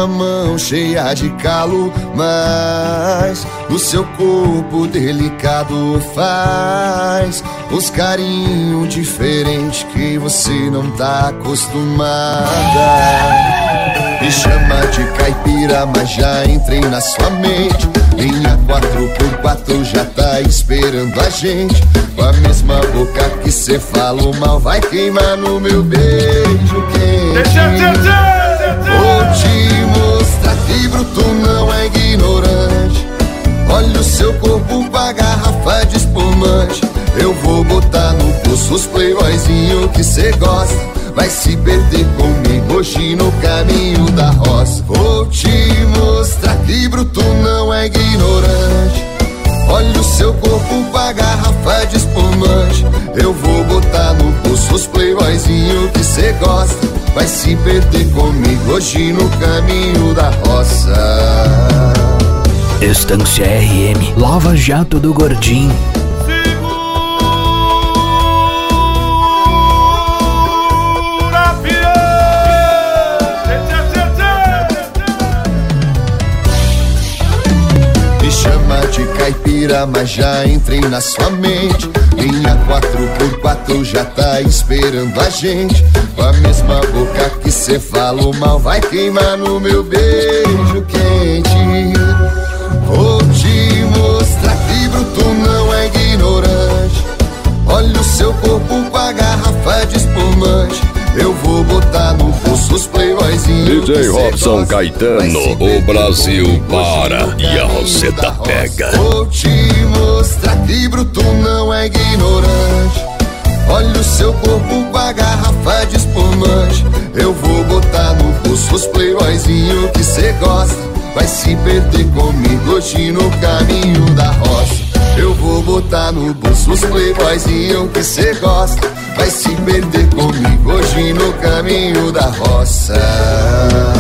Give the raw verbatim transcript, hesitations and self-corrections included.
sua mão cheia de calo, mas no seu corpo delicado faz os carinhos diferentes que você não tá acostumada. Me chama de caipira, mas já entrei na sua mente. Linha quatro por quatro já tá esperando a gente. Com a mesma boca que cê falou mal, vai queimar no meu beijo quente. Vou te mostrar que bruto não é ignorante. Olha o seu corpo com a garrafa de espumante. Eu vou botar no pulso os playboyzinho que cê gosta. Vai se perder comigo hoje no caminho da roça. Vou te mostrar que bruto não é ignorante. Olha o seu corpo com a garrafa de espumante. Eu vou botar no pulso os playboyzinho que cê gosta. Vai se perder comigo hoje no caminho da roça. Estância R M, Lava Jato do Gordinho. De caipira, mas já entrei na sua mente. Linha quatro por quatro já tá esperando a gente. Com a mesma boca que cê falou mal, vai queimar no meu beijo quente. Vou te mostrar que bruto não é ignorante. Olha o seu corpo com a garrafa de espumante. Eu vou botar no pulso os playboyzinhos. D J Robson Caetano, o Brasil para e a Roseta pega. Vou te mostrar que bruto não é ignorante. Olha o seu corpo com a garrafa de espumante. Eu vou botar no pulso os playboyzinho que cê gosta. Vai se perder comigo hoje no caminho da roça. Eu vou botar no bolso os playboyzinho que cê gosta. Vai se perder comigo hoje no caminho da roça.